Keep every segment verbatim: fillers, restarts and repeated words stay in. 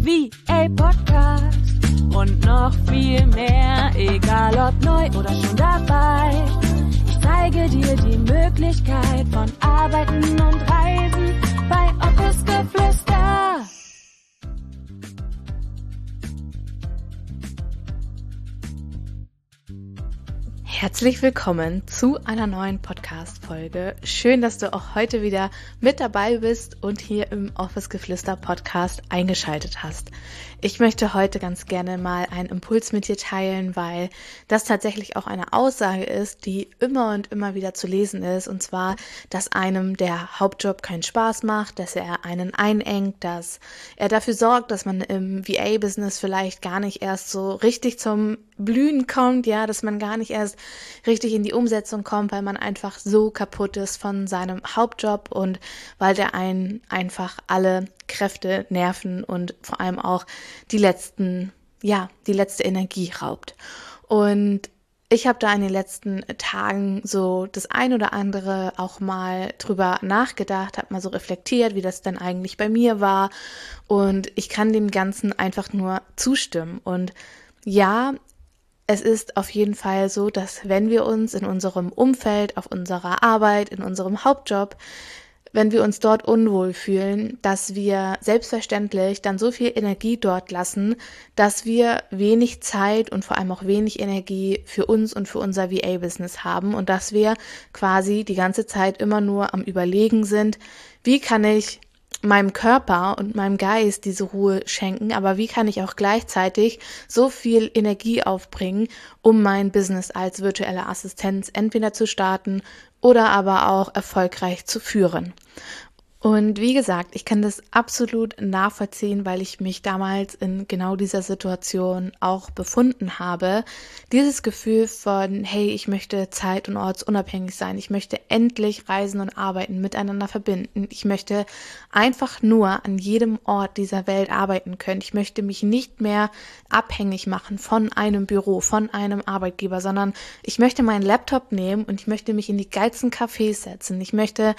V A Podcast und noch viel mehr, egal ob neu oder schon dabei. Ich zeige dir die Möglichkeit von Arbeiten und Reisen bei Office Geflüster. Herzlich willkommen zu einer neuen Podcast-Folge. Schön, dass du auch heute wieder mit dabei bist und hier im Office Geflüster Podcast eingeschaltet hast. Ich möchte heute ganz gerne mal einen Impuls mit dir teilen, weil das tatsächlich auch eine Aussage ist, die immer und immer wieder zu lesen ist. Und zwar, dass einem der Hauptjob keinen Spaß macht, dass er einen einengt, dass er dafür sorgt, dass man im V A-Business vielleicht gar nicht erst so richtig zum Blühen kommt, ja, dass man gar nicht erst richtig in die Umsetzung kommt, weil man einfach so kaputt ist von seinem Hauptjob und weil der einen einfach alle Kräfte, Nerven und vor allem auch die letzten, ja, die letzte Energie raubt. Und ich habe da in den letzten Tagen so das ein oder andere auch mal drüber nachgedacht, habe mal so reflektiert, wie das denn eigentlich bei mir war, und ich kann dem Ganzen einfach nur zustimmen. Und ja, es ist auf jeden Fall so, dass wenn wir uns in unserem Umfeld, auf unserer Arbeit, in unserem Hauptjob, wenn wir uns dort unwohl fühlen, dass wir selbstverständlich dann so viel Energie dort lassen, dass wir wenig Zeit und vor allem auch wenig Energie für uns und für unser V A-Business haben und dass wir quasi die ganze Zeit immer nur am Überlegen sind, wie kann ich meinem Körper und meinem Geist diese Ruhe schenken, aber wie kann ich auch gleichzeitig so viel Energie aufbringen, um mein Business als virtuelle Assistenz entweder zu starten oder aber auch erfolgreich zu führen. Und wie gesagt, ich kann das absolut nachvollziehen, weil ich mich damals in genau dieser Situation auch befunden habe. Dieses Gefühl von, hey, ich möchte zeit- und ortsunabhängig sein. Ich möchte endlich Reisen und Arbeiten miteinander verbinden. Ich möchte einfach nur an jedem Ort dieser Welt arbeiten können. Ich möchte mich nicht mehr abhängig machen von einem Büro, von einem Arbeitgeber, sondern ich möchte meinen Laptop nehmen und ich möchte mich in die geilsten Cafés setzen. Ich möchte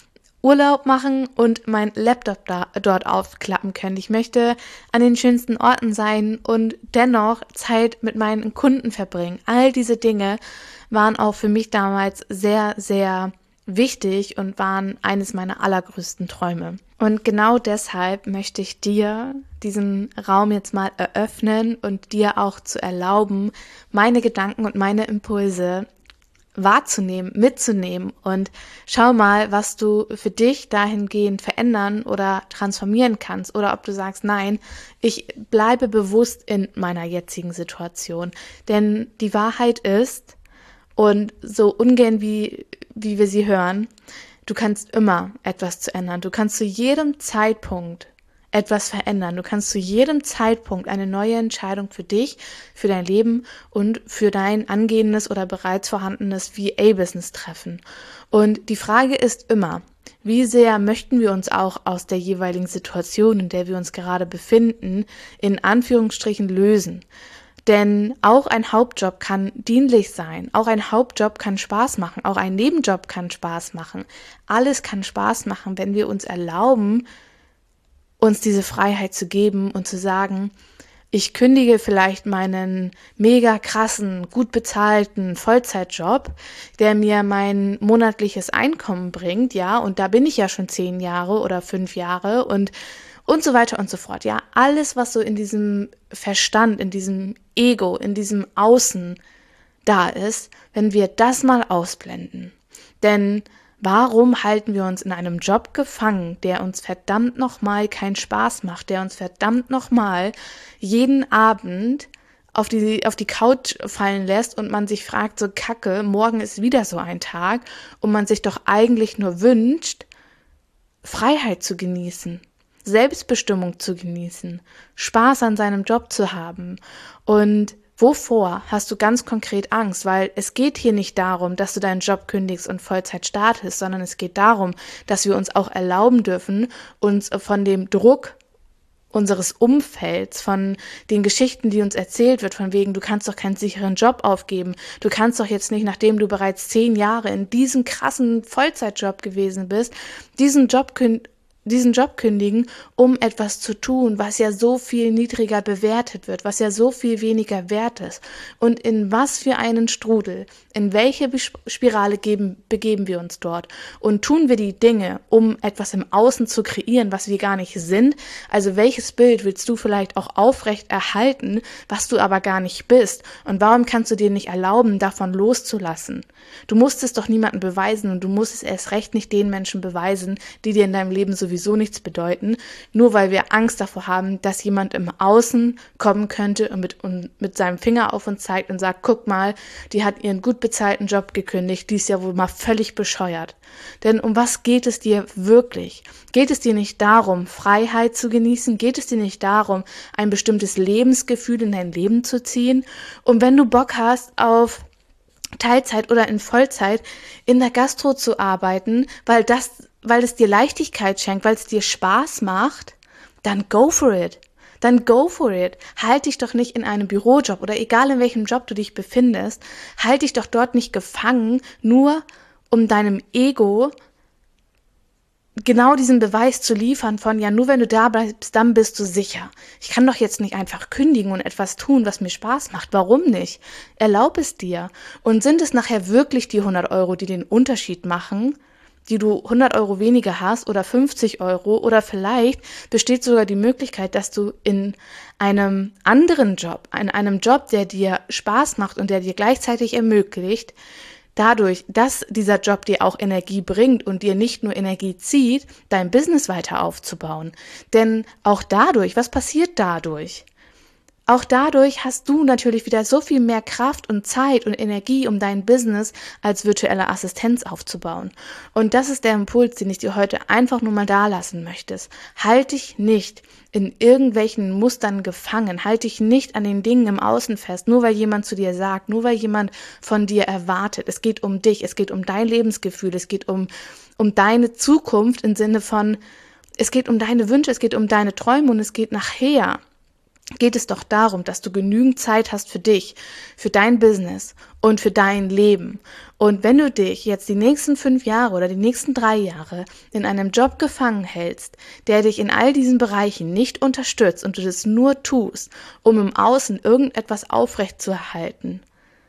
Urlaub machen und mein Laptop da, dort aufklappen können. Ich möchte an den schönsten Orten sein und dennoch Zeit mit meinen Kunden verbringen. All diese Dinge waren auch für mich damals sehr, sehr wichtig und waren eines meiner allergrößten Träume. Und genau deshalb möchte ich dir diesen Raum jetzt mal eröffnen und dir auch zu erlauben, meine Gedanken und meine Impulse wahrzunehmen, mitzunehmen, und schau mal, was du für dich dahingehend verändern oder transformieren kannst, oder ob du sagst, nein, ich bleibe bewusst in meiner jetzigen Situation. Denn die Wahrheit ist, und so ungern wie, wie wir sie hören, du kannst immer etwas zu ändern. Du kannst zu jedem Zeitpunkt etwas verändern. Du kannst zu jedem Zeitpunkt eine neue Entscheidung für dich, für dein Leben und für dein angehendes oder bereits vorhandenes V A-Business treffen. Und die Frage ist immer, wie sehr möchten wir uns auch aus der jeweiligen Situation, in der wir uns gerade befinden, in Anführungsstrichen lösen? Denn auch ein Hauptjob kann dienlich sein, auch ein Hauptjob kann Spaß machen, auch ein Nebenjob kann Spaß machen. Alles kann Spaß machen, wenn wir uns erlauben, uns diese Freiheit zu geben und zu sagen, ich kündige vielleicht meinen mega krassen, gut bezahlten Vollzeitjob, der mir mein monatliches Einkommen bringt, ja, und da bin ich ja schon zehn Jahre oder fünf Jahre und und so weiter und so fort, ja. Alles, was so in diesem Verstand, in diesem Ego, in diesem Außen da ist, wenn wir das mal ausblenden. Denn warum halten wir uns in einem Job gefangen, der uns verdammt nochmal keinen Spaß macht, der uns verdammt nochmal jeden Abend auf die, auf die Couch fallen lässt und man sich fragt, so Kacke, morgen ist wieder so ein Tag, und man sich doch eigentlich nur wünscht, Freiheit zu genießen, Selbstbestimmung zu genießen, Spaß an seinem Job zu haben. Und wovor hast du ganz konkret Angst? Weil es geht hier nicht darum, dass du deinen Job kündigst und Vollzeit startest, sondern es geht darum, dass wir uns auch erlauben dürfen, uns von dem Druck unseres Umfelds, von den Geschichten, die uns erzählt wird, von wegen, du kannst doch keinen sicheren Job aufgeben, du kannst doch jetzt nicht, nachdem du bereits zehn Jahre in diesem krassen Vollzeitjob gewesen bist, diesen Job kündigen, diesen Job kündigen, um etwas zu tun, was ja so viel niedriger bewertet wird, was ja so viel weniger wert ist. Und in was für einen Strudel, in welche Spirale geben, begeben wir uns dort? Und tun wir die Dinge, um etwas im Außen zu kreieren, was wir gar nicht sind? Also welches Bild willst du vielleicht auch aufrecht erhalten, was du aber gar nicht bist? Und warum kannst du dir nicht erlauben, davon loszulassen? Du musst es doch niemandem beweisen und du musst es erst recht nicht den Menschen beweisen, die dir in deinem Leben sowieso so nichts bedeuten, nur weil wir Angst davor haben, dass jemand im Außen kommen könnte und mit, und mit seinem Finger auf uns zeigt und sagt, guck mal, die hat ihren gut bezahlten Job gekündigt, die ist ja wohl mal völlig bescheuert. Denn um was geht es dir wirklich? Geht es dir nicht darum, Freiheit zu genießen? Geht es dir nicht darum, ein bestimmtes Lebensgefühl in dein Leben zu ziehen? Und wenn du Bock hast auf Teilzeit oder in Vollzeit in der Gastro zu arbeiten, weil das weil es dir Leichtigkeit schenkt, weil es dir Spaß macht, dann go for it. Dann go for it. Halt dich doch nicht in einem Bürojob oder egal in welchem Job du dich befindest, halt dich doch dort nicht gefangen, nur um deinem Ego genau diesen Beweis zu liefern von, ja, nur wenn du da bleibst, dann bist du sicher. Ich kann doch jetzt nicht einfach kündigen und etwas tun, was mir Spaß macht. Warum nicht? Erlaub es dir. Und sind es nachher wirklich die hundert Euro, die den Unterschied machen, die du hundert Euro weniger hast oder fünfzig Euro oder vielleicht besteht sogar die Möglichkeit, dass du in einem anderen Job, in einem Job, der dir Spaß macht und der dir gleichzeitig ermöglicht, dadurch, dass dieser Job dir auch Energie bringt und dir nicht nur Energie zieht, dein Business weiter aufzubauen. Denn auch dadurch, was passiert dadurch? Auch dadurch hast du natürlich wieder so viel mehr Kraft und Zeit und Energie, um dein Business als virtuelle Assistenz aufzubauen. Und das ist der Impuls, den ich dir heute einfach nur mal da lassen möchte. Halt dich nicht in irgendwelchen Mustern gefangen. Halt dich nicht an den Dingen im Außen fest, nur weil jemand zu dir sagt, nur weil jemand von dir erwartet. Es geht um dich, es geht um dein Lebensgefühl, es geht um, um deine Zukunft im Sinne von, es geht um deine Wünsche, es geht um deine Träume und es geht nachher. Geht es doch darum, dass du genügend Zeit hast für dich, für dein Business und für dein Leben. Und wenn du dich jetzt die nächsten fünf Jahre oder die nächsten drei Jahre in einem Job gefangen hältst, der dich in all diesen Bereichen nicht unterstützt und du das nur tust, um im Außen irgendetwas aufrechtzuerhalten,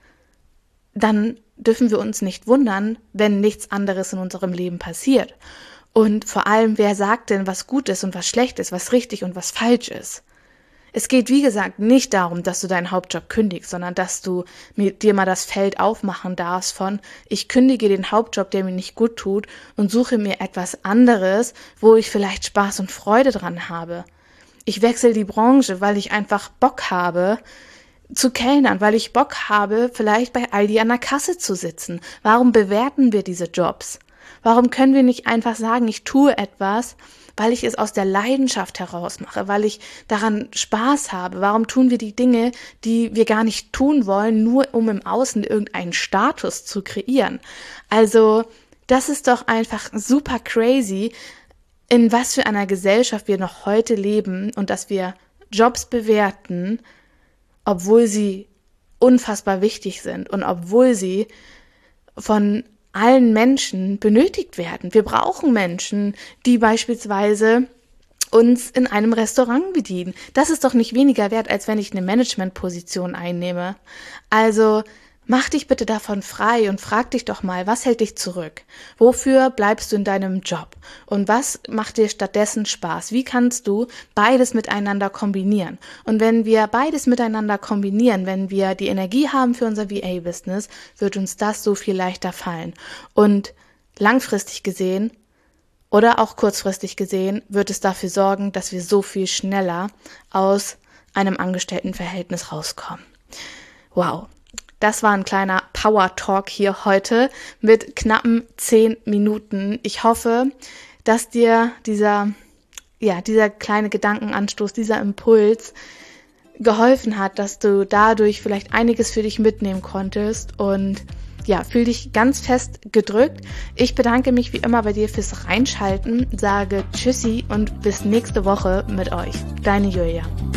dann dürfen wir uns nicht wundern, wenn nichts anderes in unserem Leben passiert. Und vor allem, wer sagt denn, was gut ist und was schlecht ist, was richtig und was falsch ist? Es geht, wie gesagt, nicht darum, dass du deinen Hauptjob kündigst, sondern dass du mit dir mal das Feld aufmachen darfst von, ich kündige den Hauptjob, der mir nicht gut tut und suche mir etwas anderes, wo ich vielleicht Spaß und Freude dran habe. Ich wechsle die Branche, weil ich einfach Bock habe zu kellnern, weil ich Bock habe, vielleicht bei Aldi an der Kasse zu sitzen. Warum bewerten wir diese Jobs? Warum können wir nicht einfach sagen, ich tue etwas, weil ich es aus der Leidenschaft heraus mache, weil ich daran Spaß habe? Warum tun wir die Dinge, die wir gar nicht tun wollen, nur um im Außen irgendeinen Status zu kreieren? Also das ist doch einfach super crazy, in was für einer Gesellschaft wir noch heute leben und dass wir Jobs bewerten, obwohl sie unfassbar wichtig sind und obwohl sie von allen Menschen benötigt werden. Wir brauchen Menschen, die beispielsweise uns in einem Restaurant bedienen. Das ist doch nicht weniger wert, als wenn ich eine Managementposition einnehme. Also mach dich bitte davon frei und frag dich doch mal, was hält dich zurück? Wofür bleibst du in deinem Job? Und was macht dir stattdessen Spaß? Wie kannst du beides miteinander kombinieren? Und wenn wir beides miteinander kombinieren, wenn wir die Energie haben für unser V A-Business, wird uns das so viel leichter fallen. Und langfristig gesehen oder auch kurzfristig gesehen wird es dafür sorgen, dass wir so viel schneller aus einem Angestelltenverhältnis rauskommen. Wow. Das war ein kleiner Power-Talk hier heute mit knappen zehn Minuten. Ich hoffe, dass dir dieser, ja, dieser kleine Gedankenanstoß, dieser Impuls geholfen hat, dass du dadurch vielleicht einiges für dich mitnehmen konntest und ja, fühl dich ganz fest gedrückt. Ich bedanke mich wie immer bei dir fürs Reinschalten, sage Tschüssi und bis nächste Woche mit euch. Deine Julia.